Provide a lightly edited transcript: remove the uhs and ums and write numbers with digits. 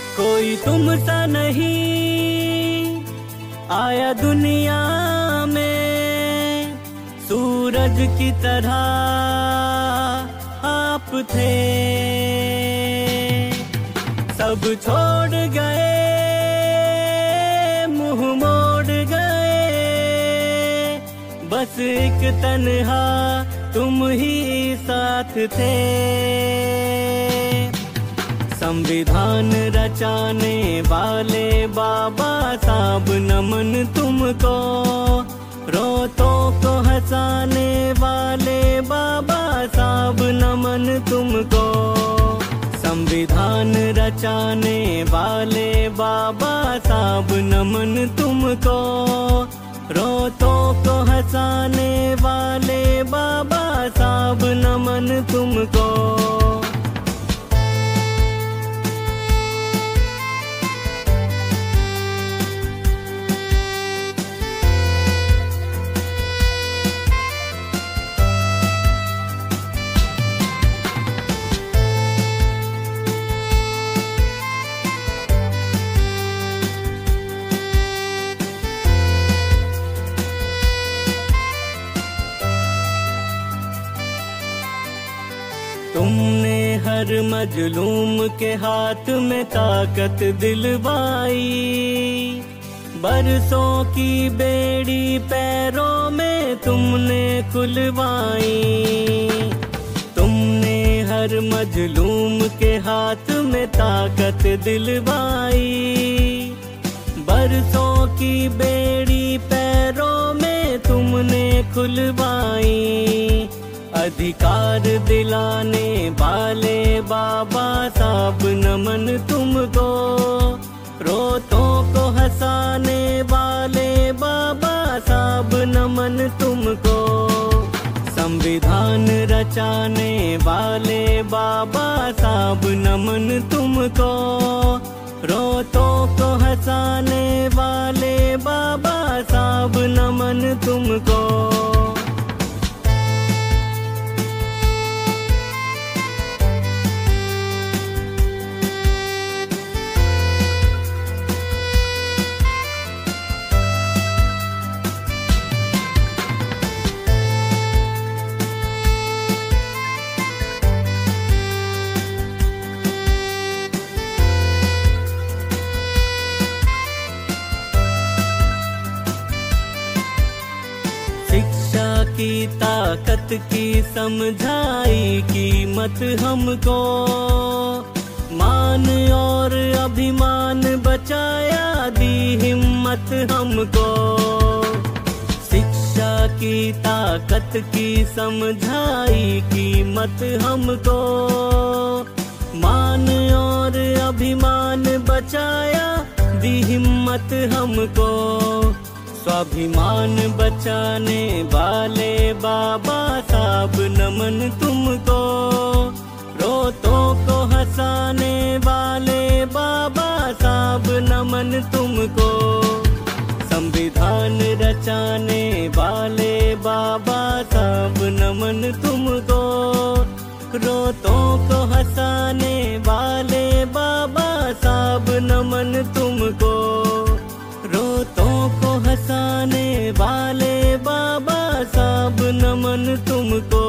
कोई तुम सा नहीं आया दुनिया में, सूरज की तरह आप थे। सब छोड़ गए, मुंह मोड़ गए, बस एक तन्हा तुम ही साथ थे। संविधान रचाने वाले बाबा साहब नमन तुमको, रोतों को हंसाने वाले बाबा साहब नमन तुमको। संविधान रचाने वाले बाबा साहब नमन तुमको, रोतों को हंसाने वाले बाबा साहब नमन तुमको। तुमने हर मजलूम के हाथ में ताकत दिलवाई, बरसों की बेड़ी पैरों में तुमने खुलवाई। तुमने हर मजलूम के हाथ में ताकत दिलवाई, बरसों की बेड़ी पैरों में तुमने खुलवाई। अधिकार दिलाने वाले बाबा साहब नमन तुमको, रोतों को हंसाने वाले बाबा साहब नमन तुमको। संविधान रचाने वाले बाबा साहब नमन तुमको, रोतों को हंसाने वाले बाबा साहब नमन तुमको। शिक्षा की ताकत की समझाई कीमत हमको, मान और अभिमान बचाया दी हिम्मत हमको। शिक्षा की ताकत की समझाई कीमत हमको, मान और अभिमान बचाया दी हिम्मत हमको। स्वाभिमान बचाने वाले बाबा साहब नमन तुमको, रोतों को हंसाने वाले बाबा साहब नमन तुमको। संविधान रचाने वाले बाबा साहब नमन तुमको, रोतों को हंसाने वाले बाबा साहब नमन तुमको। रोतों को हंसाने वाले बाबा साहब नमन तुमको।